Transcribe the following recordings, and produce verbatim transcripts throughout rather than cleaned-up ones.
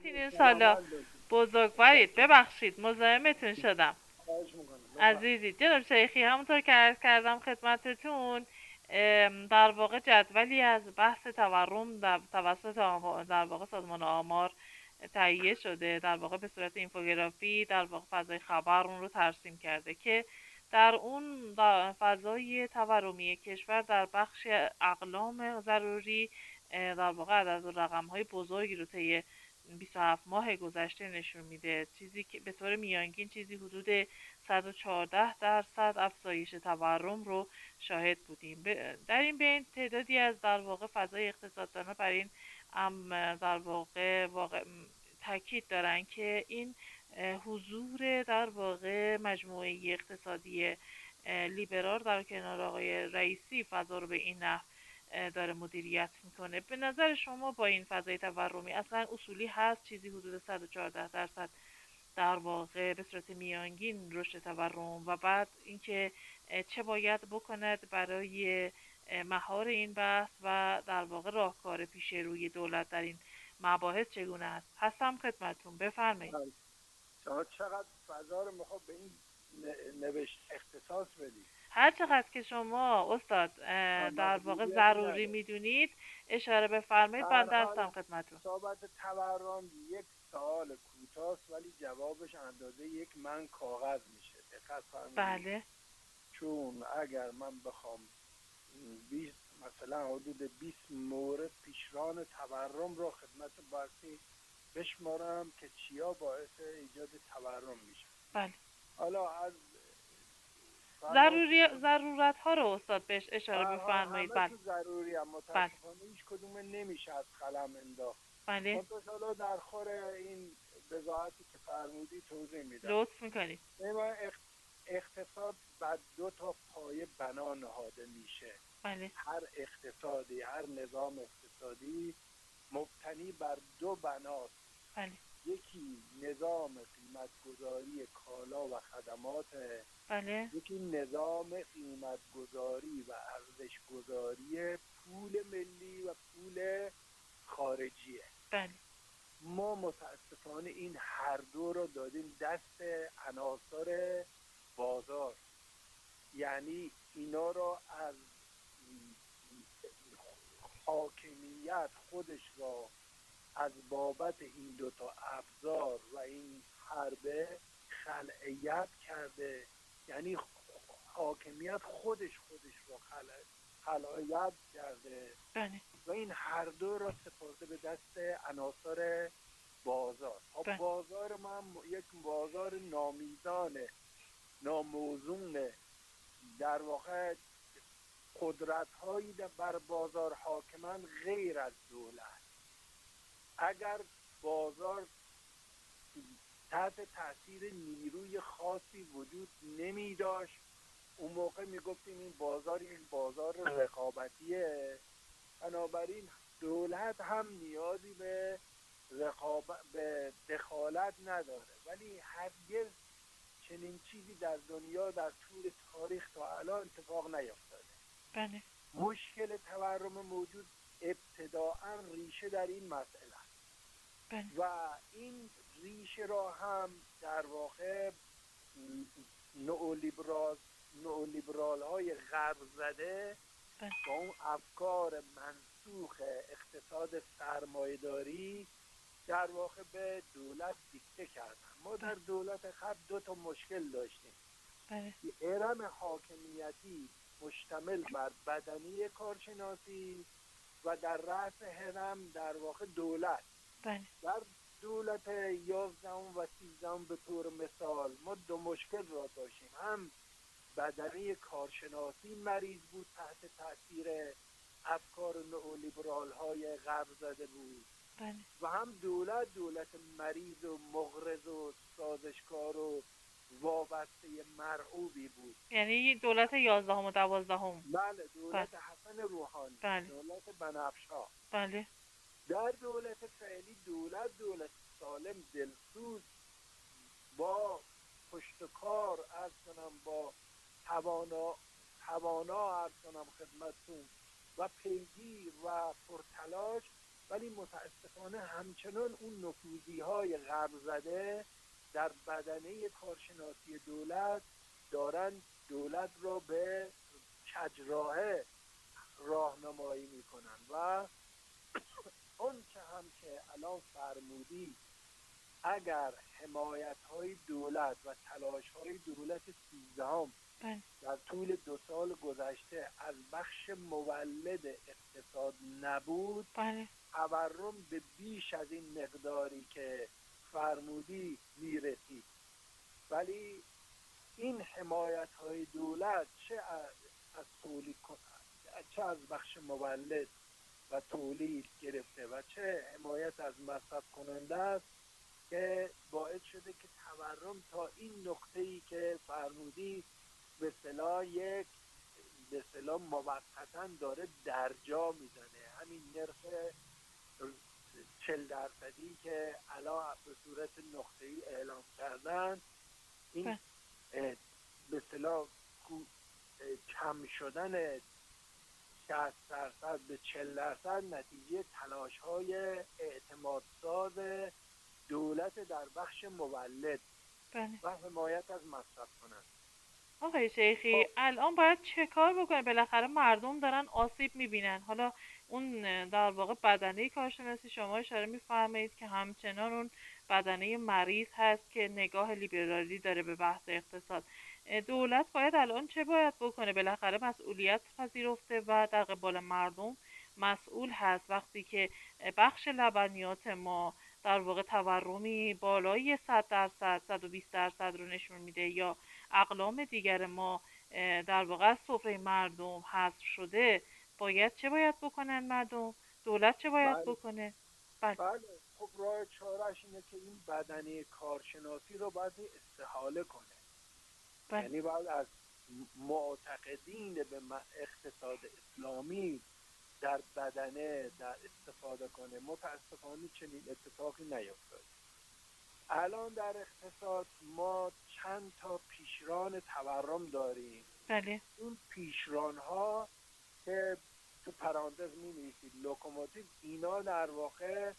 رفتین این سالا بزرگوارید. ببخشید مزاحمتون شدم عزیزی. جناب شیخی، همونطور که عرض کردم خدمتتون، در واقع جدولی از بحث تورم در توسط در واقع سازمان آمار تهیه شده، در واقع به صورت اینفوگرافی، در واقع فضای خبر اون رو ترسیم کرده که در اون فضای تورمی کشور در بخش اقلام ضروری در واقع عدد رقم‌های بزرگی رو طی بیست و هفت ماه گذشته نشون میده، چیزی که به طور میانگین چیزی حدود صد و چهارده درصد افزایش تورم رو شاهد بودیم. در این بین تعدادی از در واقع فضای اقتصاددانا بر این هم در واقع, واقع تاکید دارن که این حضور در واقع مجموعه اقتصادی لیبرال در کنار آقای رئیسی فضا رو به این نحو داره مدیریت میکنه. به نظر شما با این فضای تورمی اصلا اصولی هست چیزی حدود صد و چهارده درصد در واقع به صورت میانگین رشد تورم، و بعد اینکه چه باید بکند برای مهار این بحث و در واقع راهکار پیش روی دولت در این مباحث چگونه است؟ هستم خدمتتون، بفرمایید. شما چقدر فضا رو میخواد به این نوشت اختصاص بدید؟ هر چقدر که شما استاد در واقع ضروری میدونید اشاره بفرمایید، بنده هستم خدمتتون. صحبت تورم یک سوال کوتاست ولی جوابش اندازه یک من کاغذ میشه. دقت فرمایید. بله. چون اگر من بخوام بیست مثلا حدود بیست مورد پیشران تورم رو خدمت باشی بشمارم که چیا باعث ایجاد تورم میشه. بله. حالا از ضروری ضرورت ها رو استاد بهش اشاره بفرمایید. بله. ضروری هم متاسفانه بله. هیچ کدوم نمیشه از قلم انداخت. بله. حالا در خور این وضاحتی که فرمودی توضیح میدم. لطف میکنید. اقتصاد بر دو تا پایه بنا نهاده میشه. بله. هر اقتصادی، هر نظام اقتصادی مبتنی بر دو بناست. بله. یکی نظام قیمت گذاری کالا و خدمات، بله. یکی نظام قیمت گذاری و ارزش گذاری پول ملی و پول خارجیه. بله. ما متاسفانه این هر دو رو دادیم دست عناصر بازار، یعنی اینا رو از حاکمیت خودش را از بابت این دوتا ابزار و این حربه خلعیت کرده، یعنی حاکمیت خودش خودش را خلعیت کرده بله. و این هر دو را سپرده به دست عناصر بازار. بله. بازار ما یک بازار نامیزانه، ناموزونه، در واقع قدرت هایی بر بازار حاکمان غیر از دولت. اگر بازار تحت تاثیر نیروی خاصی وجود نمی داشت اون موقع می گفتیم این بازار این بازار رقابتیه، بنابراین دولت هم نیازی به رقابت به دخالت نداره. ولی هرگز چنین چیزی در دنیا در طول تاریخ تا الان اتفاق نیفتاده. بله. مشکل تورم موجود ابتداعا ریشه در این مسئله است. بله. و این ریشه را هم در واقع نئولیبرال نئولیبرال های غرب زده بله. با اون افکار منسوخ اقتصاد سرمایه‌داری در واقع به دولت دیکته کردن. ما در دولت قبل دو تا مشکل داشتیم. بله. ارم حاکمیتی مشتمل بر بدنی کارشناسی و در رأس هرم در واقع دولت. بله. در دولت یازدهم و سیزدهم به طور مثال ما دو مشکل را داشتیم، هم بدنی کارشناسی مریض بود، تحت تاثیر افکار نئولیبرال های غرب زده بود. بله. و هم دولت دولت مریض و مغرض و سازشکار و وابسته مرعوبی بود. یعنی دولت یازدهم و دوازدهم. بله، دولت بله. حسن روحانی. بله. دولت بنفشا. بله. در دولت فعلی دولت دولت سالم، دلسوز، با پشت کار عرض کنم، با توانا توانا عرض کنم خدمتتون و پیگیر و پرتلاش ولی متاسفانه همچنان اون نفوذی های غرب زده در بدنه کارشناسی دولت دارن دولت را به کجراه راهنمایی میکنن و اون که هم که الان فرمودی اگر حمایت های دولت و تلاش های دولت سیزدهم در طول دو سال گذشته از بخش مولد اقتصاد نبود، بله. تورم به بیش از این مقداری که فرمودی میرسید. ولی این حمایت های دولت چه از تولید چه از بخش مولد و تولید گرفته و چه حمایت از مصرف کننده است که باعث شده که تورم تا این نقطه‌ای که فرمودی به اصطلاح یک به اصطلاح موقتاً داره درجا میزنه. همین نرخ چهل درصدی که الان به صورت نقطه‌ای اعلام کردن، این به اصطلاح کم شدن شصت درصد به چهل درصد نتیجه تلاش‌های اعتمادساز دولت در بخش مولد بله. و حمایت از مصرف کنند. آقای شیخی الان باید چه کار بکنه؟ بالاخره مردم دارن آسیب میبینن. حالا اون در واقع بدنه کارشناسی شما اشاره میفرمایید که همچنان اون بدنه مریض هست که نگاه لیبرالی داره به بحث اقتصاد. دولت باید الان چه باید بکنه؟ بالاخره مسئولیت پذیرفته و در قبال مردم مسئول هست. وقتی که بخش لبنیات ما در واقع تورمی بالای صد درصد صد و بیست درصد رو نشون میده یا اقلام دیگر ما در واقع از سفره مردم حذف شده، باید چه باید بکنن مردم؟ دولت چه باید بله. بکنه؟ بله. بله خب راه چارهش اینه که این بدنه کارشناسی رو باید استحاله کنه. بله. یعنی باید از معتقدین به اقتصاد اسلامی در بدنه در استفاده کنه. متاسفانه چنین اتفاقی نیفتاد. الان در اقتصاد ما چند تا پیشران تورم داریم. بله. اون پیشران ها که تو پرانتز می نویسید لوکوموتیو، اینا در واقع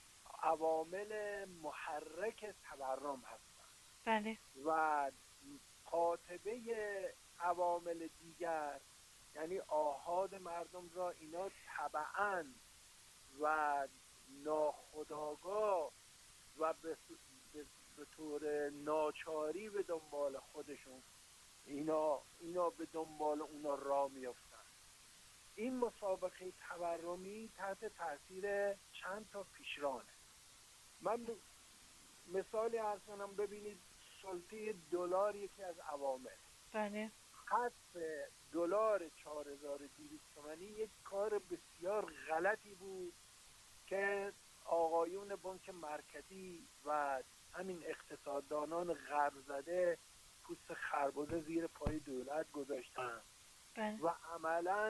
عوامل محرک تورم هستن. بله. و قاطبه عوامل دیگر یعنی آحاد مردم را اینا تبعاً و ناخودآگاه و به به طور ناچاری به دنبال خودشون اینا اینا به دنبال اونا راه میافتن. این مسابقه تورمی تحت تاثیر چند تا پیشرانه. من مثالی عرض کنم، ببینید سلطه دلار یکی از عوامل. بله. حذف دلار چهار هزار و دویست تومانی یک کار بسیار غلطی بود که آقایون بانک مرکزی و همین اقتصاددانان غرب زده پوست خربزه زیر پای دولت گذاشتن و عملاً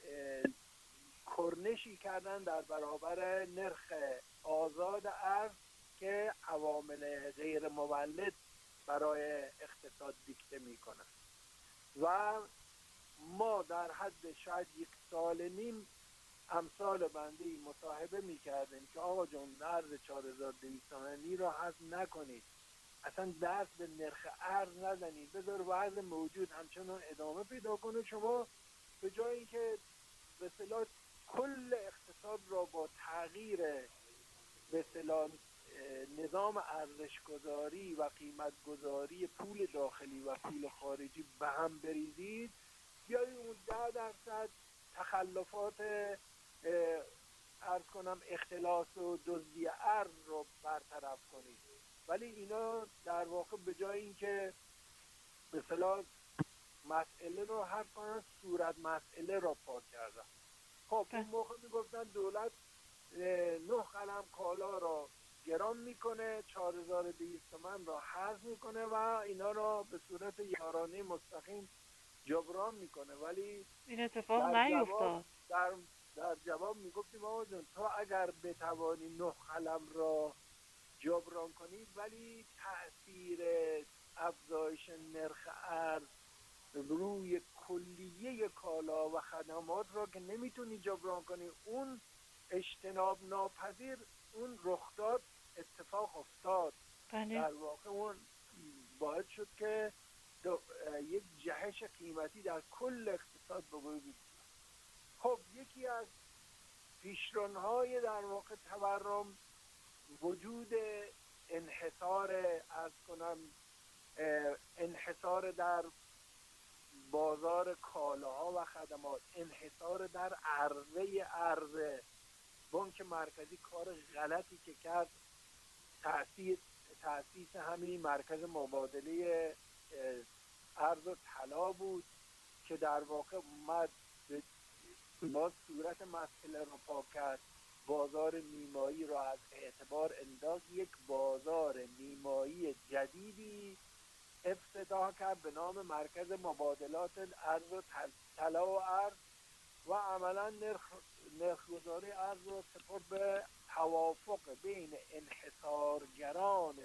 کرنشی کردن در برابر نرخ آزاد ارز که عوامل غیر مولد برای اقتصاد دیکته میکنن. و ما در حد شاید یک سال نیم امثال بندی مصاحبه میکردیم که آقا جون ارز چهار هزار و دویست تومانی را حذف نکنید، اصلا دست به نرخ ارز نزنید، بذار وضع موجود همچنان ادامه پیدا کنه. شما به جای اینکه به اصطلاح کل اقتصاد را با تغییر به اصطلاح نظام ارزش‌گذاری و قیمت‌گذاری پول داخلی و پول خارجی به هم بریزید، بیایید اون ده درصد تخلفات عرض کنم اختلاس و دزدی ارز رو برطرف کنید. ولی اینا در واقع به جای اینکه به اصطلاح مسئله رو حل کنن، صورت مسئله رو پاک کردن. خب اون موقع میگفتن دولت نه قلم کالا رو گران میکنه، چهار هزار و دویست تومان را حذف میکنه و اینا را به صورت یارانه مستقیم جبران میکنه. ولی این اتفاق نیفتاد. در در جواب میگفتیم آقا جون تو اگر بتوانی نه قلم را جبران کنید ولی تأثیر افزایش نرخ ارز روی کلیه کالا و خدمات را که نمیتونی جبران کنی، اون اجتناب ناپذیر اون رخداد اتفاق افتاد. بله. در واقع اون باعث شد که یک جهش قیمتی در کل اقتصاد به وجود بیاد. خب یکی از پیشران‌های در واقع تورم وجود انحصار از کنم انحصار در بازار کالاها و خدمات، انحصار در عرضه ارز. بانک مرکزی کار غلطی که کرد تأسیس تأسیس همین مرکز مبادله ارز و طلا بود که در واقع اومد با صورت مسئله رو پاک کرد، بازار نیمایی رو از اعتبار انداخت، یک بازار نیمایی جدیدی افتتاح کرد به نام مرکز مبادلات ارز و طلا و ارز و عملا نرخ نرخ‌گذاری ارز رو سپرد به توافق بین انحصارگران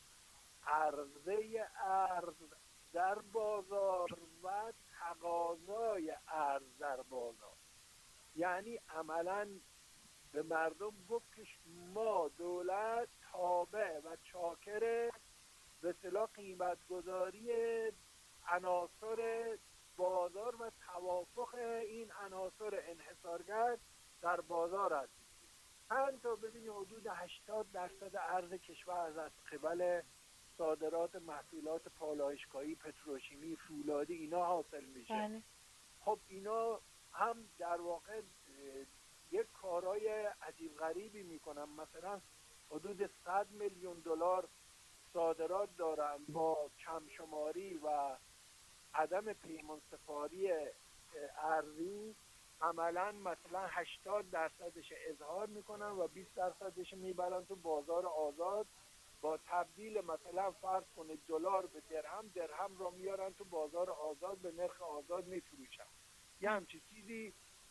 عرضه ارز در بازار و تقاضای ارز در بازار. یعنی عملا به مردم گفت که ما دولت تابع و چاکر به اصطلاح قیمت گذاری عناصر بازار و توافق این عناصر انحصارگر در بازار است. چند تا ببینید حدود هشتاد درصد ارز کشور از قبل صادرات محصولات پالایشگاهی، پتروشیمی، فولادی اینا حاصل میشه. بله. خب اینا هم در واقع یک کارهای عجیب غریبی میکنن. مثلا حدود صد میلیون دلار صادرات دارن با کمشماری و عدم پیمان سپاری ارزی، عملا مثلا هشتاد درصدش اظهار میکنن و بیست درصدش میبرن تو بازار آزاد، با تبدیل مثلا فرض کنید دلار به درهم، درهم رو میارن تو بازار آزاد به نرخ آزاد میفروشن. یه همچین چیزی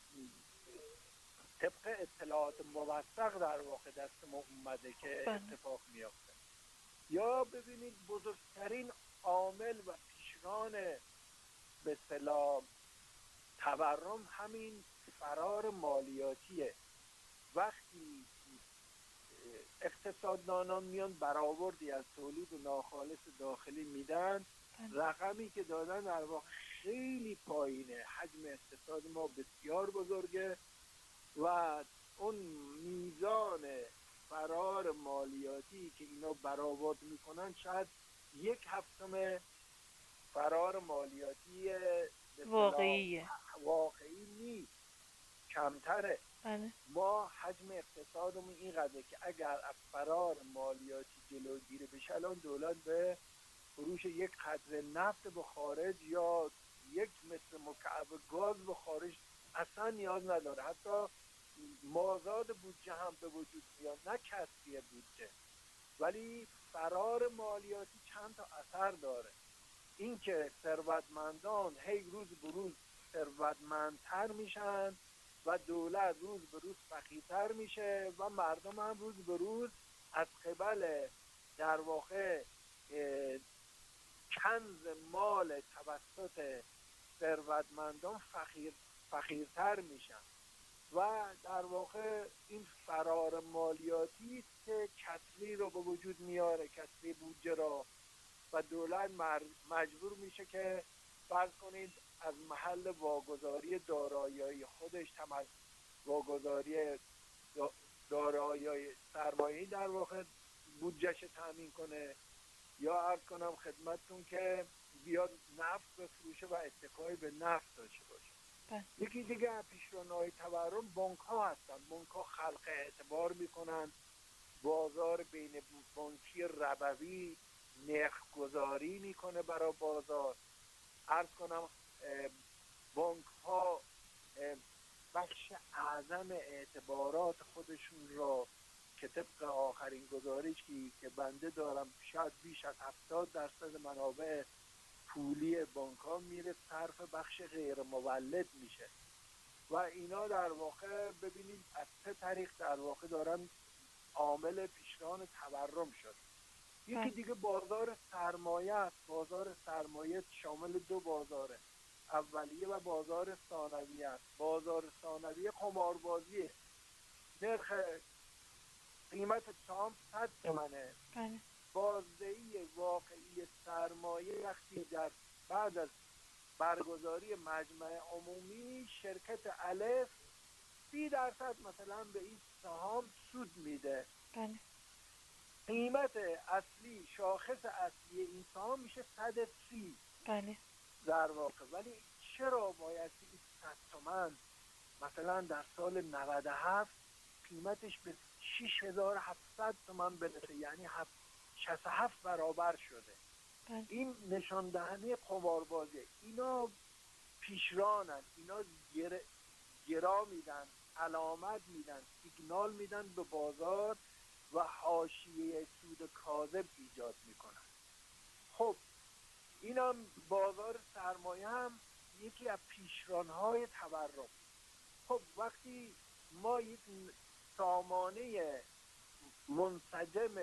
طبق اطلاعات موثق در واقع دست ما اومده که اتفاق میافته. یا ببینید بزرگترین عامل و پیشران به اصطلاح تورم همین فرار مالیاتیه. وقتی اقتصاددانان میان برآوردی از تولید ناخالص داخلی میدن، رقمی که دادن در واقع خیلی پایینه. حجم اقتصاد ما بسیار بزرگه و اون میزان فرار مالیاتی که اینا برآورد میکنن شاید یک هفتم فرار مالیاتی واقعیه. واقعی نیست، کمتره. بله. ما حجم اقتصادمون اینقدره که اگر از فرار مالیاتی جلوگیری بشه، الان دولت به فروش یک قطره نفت به خارج یا یک متر مکعب گاز به خارج اصلا نیاز نداره. حتی مازاد بودجه هم به وجود میاد، نه کسری بودجه. ولی فرار مالیاتی چند تا اثر داره. اینکه ثروتمندان هی روز به روز ثروتمندتر میشن و دولت روز به روز فقیرتر میشه و مردم هم روز به روز از قبل در واقع کنز مال توسط ثروتمندان فقیر فقیرتر میشن و در واقع این فرار مالیاتی است که کسری رو به وجود میاره، کسری بودجه را، و دولت مجبور میشه که فرض کنید از محل واگذاری دارایی خودش تمام واگذاری دارایی سرمایه‌ای در واقع بودجهش تامین کنه، یا عرض کنم خدمتتون که بیاد نفت بفروشه و اتکای به نفت داشته باشه. بله. یکی دیگه از پیشران‌های تورم بانک ها هستن. بانک ها خلق اعتبار میکنن، بازار بین بانکی ربوی نرخ گذاری میکنه برای بازار. عرض کنم بانک ها بخش اعظم اعتبارات خودشون را که طبق آخرین گزارشی که بنده دارم شاید بیش از هفتاد درصد منابع پولی بانک ها میره صرف بخش غیر مولد میشه و اینا در واقع ببینید از سه طریق در واقع دارن عامل پیشران تورم شد. یکی دیگه بازار سرمایه است. بازار سرمایه شامل دو بازاره، اولیه و بازار ثانویه است. بازار ثانویه قماربازیه. نرخ قیمت سهام صد تومنه، بله بازدهی واقعی سرمایه وقتی در بعد از برگزاری مجمع عمومی شرکت الف سی درصد مثلا به این سهام سود میده، بله قیمت اصلی شاخص اصلی این سهام میشه صد سی بله در واقع. ولی چرا باید این صد تومن مثلا در سال نود و هفت قیمتش به شش هزار و هفتصد تومن برسه، یعنی شصت و هفت برابر شده؟ بله. این نشان دهنده قماربازی. اینا پیشرانن، اینا گر... گرا میدن، علامت میدن، سیگنال میدن به بازار و حاشیه سود کاذب ایجاد میکنن. خب اینم بازار سرمایه هم یکی از پیشرانهای تورم. خب وقتی ما یک سامانه منسجم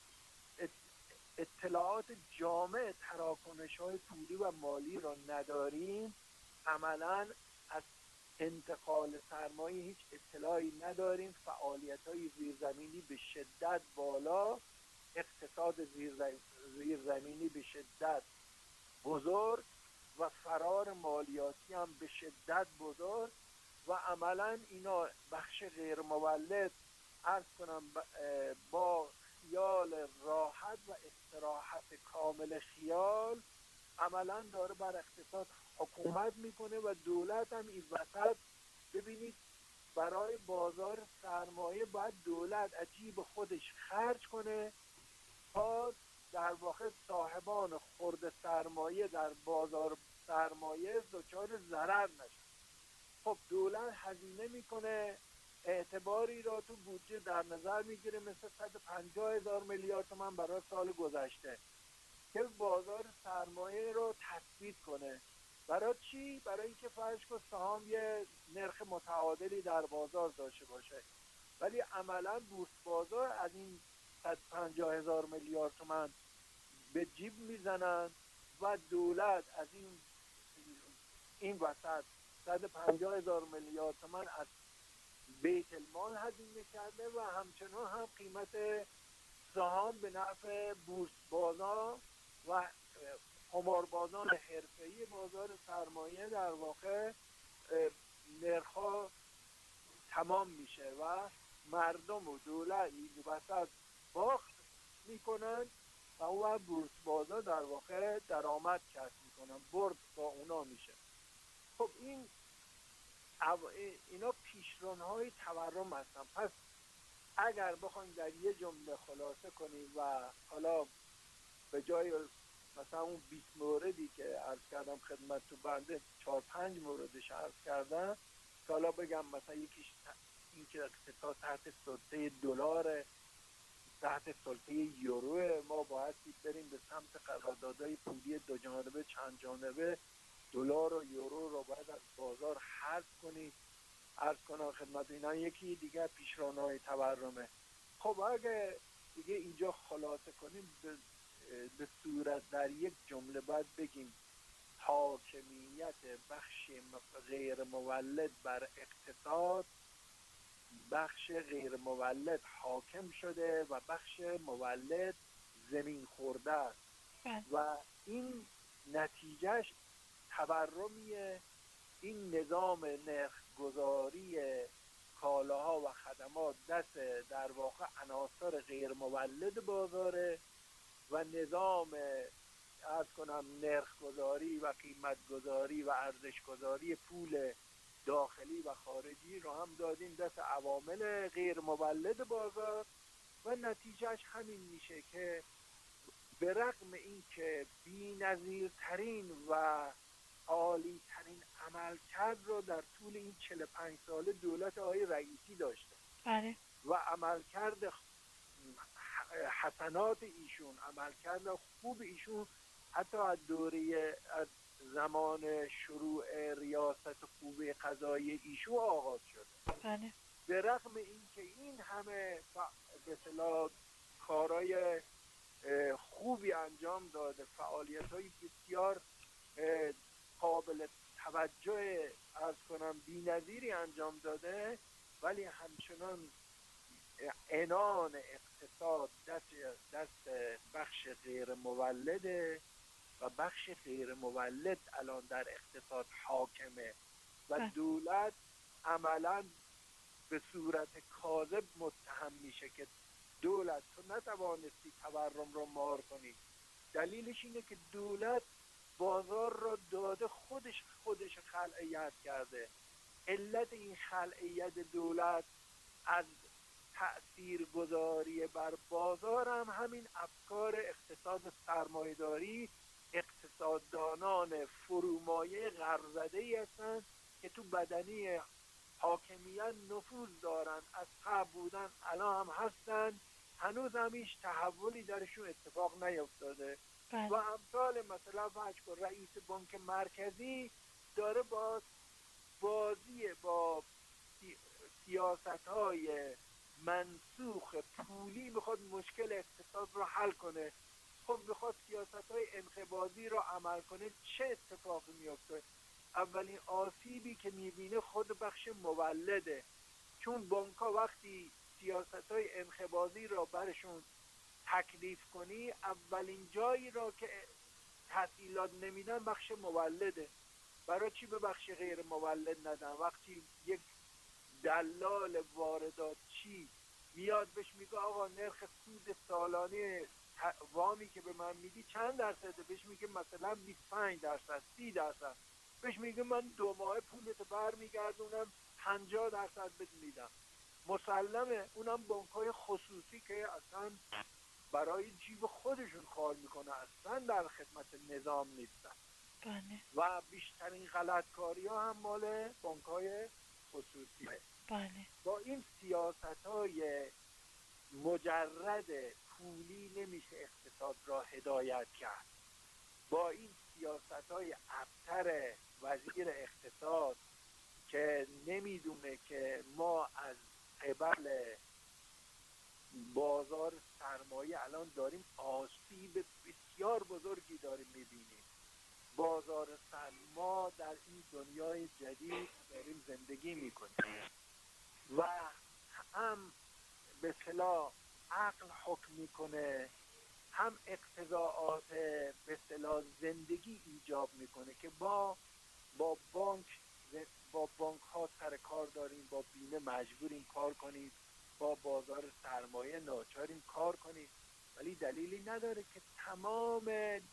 اطلاعات جامع تراکنش‌های پولی و مالی را نداریم، عملاً از انتقال سرمایه هیچ اطلاعی نداریم، فعالیت‌های زیرزمینی به شدت بالا، اقتصاد زیرزمینی به شدت بزرگ و فرار مالیاتی هم به شدت بزرگ و عملاً اینا بخش غیر مولد عرض کنم با خیال راحت و استراحت کامل خیال عملاً داره بر اقتصاد حکومت میکنه و دولت هم این وسط ببینید برای بازار سرمایه باید دولت عجیب خودش خرج کنه تا در واقع صاحبان خرد سرمایه در بازار سرمایه دچار ضرر نشن. خب دولت هزینه میکنه، اعتباری را تو بودجه در نظر میگیره مثل صد و پنجاه هزار میلیارد تومان برای سال گذشته که بازار سرمایه رو تثبیت کنه. برای چی؟ برای اینکه فرض کن سهام یه نرخ متعادلی در بازار داشته باشه، ولی عملا بورس بازار از این صد و پنجاه هزار میلیارد تومان به جیب میزنن و دولت از این این وسط صد و پنجاه هزار میلیارد تومان از بیت المال هزینه کرده و همچنان هم قیمت سهام به نفع بورس بازار و قماربازان حرفه‌ای بازار سرمایه در واقع نرخ‌ها تمام میشه و مردم و دولت این وسط باخت میکنن و اون بورس بازار در واقع درآمد کسب میکنن، برد با اونا میشه. خب این اینا پیشران‌های تورم هستن. پس اگر بخوایم در یه جمله خلاصه کنیم و حالا به جای مثلا اون بیست موردی که عرض کردم خدمت تو بنده چهار پنج موردش عرض کردم که حالا بگم مثلا یکیش این که اقتصاد تحت سلطه دلار، تحت سلطه یورو، ما باید بریم به سمت قراردادهای پولی دو جانبه چند جانبه، دلار و یورو رو باید از بازار حذف کنیم. عرض کنم خدمت اینا یکی دیگه پیشران‌های تورمه. خب اگه دیگه اینجا خلاصه کنیم به, به صورت در یک جمله باید بگیم حاکمیت بخش غیر مولد بر اقتصاد، بخش غیر مولد حاکم شده و بخش مولد زمین خورده است و این نتیجهش تورمیه. این نظام نرخ‌گذاری کالاها و خدمات دست در واقع عناصر غیر مولد بازاره و نظام عرض کنم نرخ‌گذاری و قیمت‌گذاری و ارزش‌گذاری پول داخلی و خارجی رو هم دادیم دست عوامل غیر مولد بازار و نتیجهش همین میشه که به رغم این که بی‌نظیرترین و عالی ترین عملکرد رو در طول این چهل و پنج ساله دولت آقای رئیسی داشته بله. و عملکرد حسنات ایشون، عملکرد خوب ایشون حتی از دوره از زمان شروع ریاست قوه قضاییه ایشون آغاز شده. بله. به رغم این که این همه به اصطلاح کارهای خوبی انجام داده، فعالیت‌های بسیار قابل توجه عرض کنم بی‌نظیری انجام داده، ولی همچنان عنان اقتصاد دست, دست بخش غیر مولده و بخش غیر مولد الان در اقتصاد حاکمه و دولت عملاً به صورت کاذب متهم میشه که دولت تو نتوانستی تورم رو مهار کنی. دلیلش اینه که دولت بازار را داده، خودش خودش خلعیت کرده. علت این خلعیت دولت از تأثیر گذاری بر بازار هم همین افکار اقتصاد سرمایه‌داری، اقتصاددانان فرومایه غرب‌زده ای هستند که تو بدنی حاکمیت نفوذ دارن، از قبل بودن الان هم هستن، هنوز هم هیچ تحولی درشون اتفاق نیفتاده. و امثال مثلا فرض کن رئیس بانک مرکزی داره با بازی با سیاست های منسوخ پولی میخواد مشکل اقتصاد رو حل کنه. خب میخواد سیاست های انقباضی رو عمل کنه، چه اتفاقی میفته؟ اولین آسیبی که میبینه خود بخش مولده، چون بانک ها وقتی سیاست های انقباضی را برشون تکلیف کنی، اولین جایی را که تسهیلات نمیدن بخش مولده. برای چی به بخش غیر مولد ندن؟ وقتی یک دلال واردات چی میاد بهش میگه آقا نرخ سود سالانه وامی که به من میدی چند درصده؟ بهش میگه مثلا بیست و پنج درصد، سی درصد. بهش میگه من دو ماه پولتو بر میگردونم پنجاه درصد بهت میدم. مسلمه اونم بانک‌های خصوصی که اصلا برای جیب خودشون کار میکنه، اصلا در خدمت نظام نیستن. بله. و بیشترین غلطکاری ها هم مال بانک‌های خصوصیه. بله. با این سیاست‌های مجرد پولی نمیشه اقتصاد را هدایت کرد. با این سیاست‌های ابتر وزیر اقتصاد که نمیدونه که ما از قبل بازار سرمایه الان داریم آسیب بسیار بزرگی داریم میبینیم. بازار سرما در این دنیای جدید داریم زندگی میکنیم و هم به اصطلاح عقل حکم میکنه، هم اقتضاعات به اصطلاح زندگی ایجاب میکنه که با با بانک با بانک ها سر کار داریم، با بیمه مجبوریم کار کنیم، با بازار سرمایه ناچاریم کار کنیم، ولی دلیلی نداره که تمام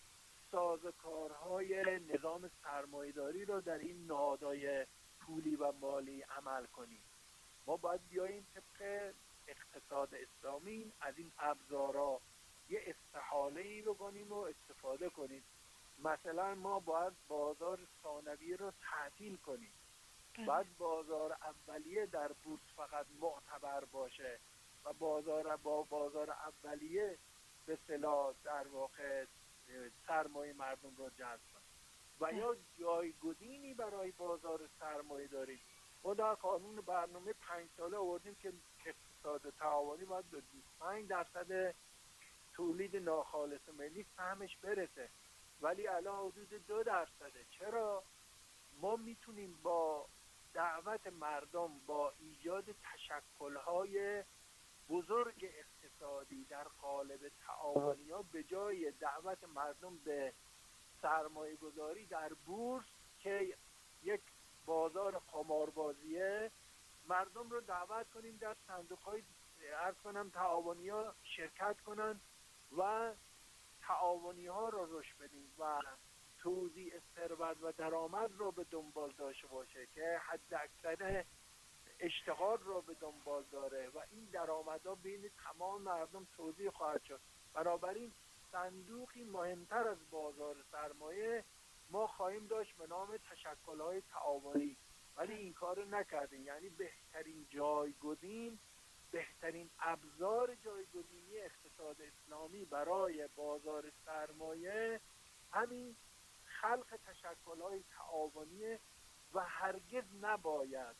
سازوکارهای نظام سرمایه‌داری رو در این نهادهای پولی و مالی عمل کنیم. ما باید بیاییم طبق اقتصاد اسلامی از این ابزارها یه استحاله‌ای بکنیم و استفاده کنیم. مثلا ما باید بازار ثانویه رو تعطیل کنیم. باید بازار اولیه در بورس فقط معتبر باشه و بازار با بازار اولیه به اصطلاح در واقع سرمایه مردم رو جذب کنیم و یا جایگزینی برای بازار سرمایه داریم. ما در قانون برنامه پنج ساله آوردیم که اقتصاد تعاونی باید به بیست و پنج درصد تولید ناخالص ملی سهمش برسه، ولی الان حدود دو درصده. چرا؟ ما میتونیم با دعوت مردم، با ایجاد تشکل‌های بزرگ اقتصادی در قالب تعاونی ها، به جای دعوت مردم به سرمایه گذاری در بورس که یک بازار قماربازیه، مردم رو دعوت کنیم در صندوق های عرض کنم تعاونی ها شرکت کنن و تعاونی ها رو رشد بدیم و توزیع ثروت و درآمد رو به دنبال داشته باشه که حد اکثر اشتغال رو به دنبال داره و این درآمدها بین تمام مردم توزیع خواهد شد. بنابراین صندوقی مهمتر از بازار سرمایه ما خواهیم داشت به نام تشکل‌های تعاونی، ولی این کار نکردیم. یعنی بهترین جایگزین، بهترین ابزار جایگزینی اقتصاد اسلامی برای بازار سرمایه همین خلق تشکل‌های تعاونی و هرگز نباید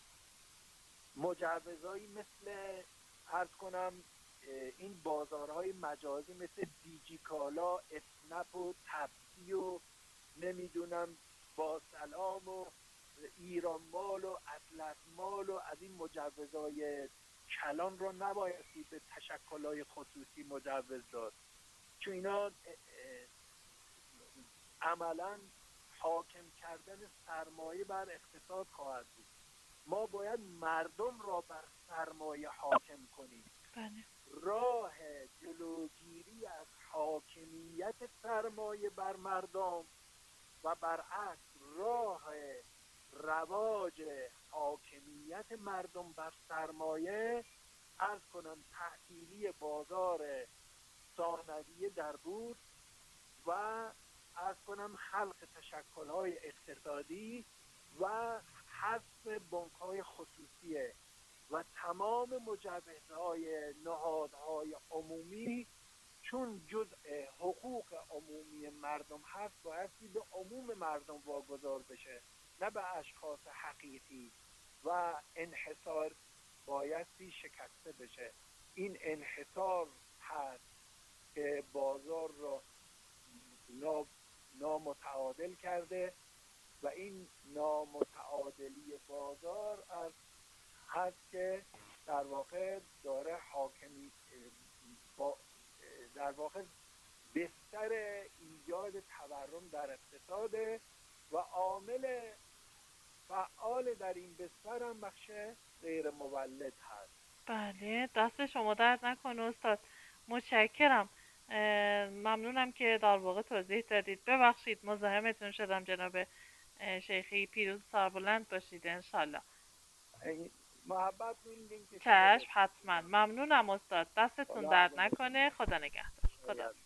مجوزهایی مثل عرض کنم این بازارهای مجازی مثل دیجیکالا، اسنپ و تپسی و نمیدونم با سلام و ایران مال و اطلس مال و از این مجوزهای کلان رو نبایستی به تشکل‌های خصوصی مجوز داد، چون اینا عملاً حاکم کردن سرمایه بر اقتصاد خواهد بود. ما باید مردم را بر سرمایه حاکم کنیم. بله. راه جلوگیری از حاکمیت سرمایه بر مردم و برعکس راه رواج حاکمیت مردم بر سرمایه، عرض کنم تحصیلی بازار ثانویه در بود و عرض کنم خلق تشکل‌های اقتصادی و حذف بانک‌های خصوصیه و تمام مجوزهای نهادهای عمومی چون جزء حقوق عمومی مردم هست بایستی به عموم مردم واگذار بشه، نه به اشخاص حقیقی، و انحصار بایستی شکسته بشه. این انحصار هست که بازار را نامتعادل کرده و این نامتعادلی بازار از هست که در واقع داره حاکمی با در واقع بستر ایجاد تورم در اقتصاده و عامل فعال در این بستر هم بخش غیر مولد هست. بله، دست شما درد نکنه استاد، متشکرم. ممنونم که در واقع توضیح دادید. ببخشید مزاحمتون شدم جناب شیخی. پیروز سربلند باشید انشالله. محبت می‌کنید که چشم حتما. ممنونم استاد، دستتون درد نکنه. خدا نگهدار. خدا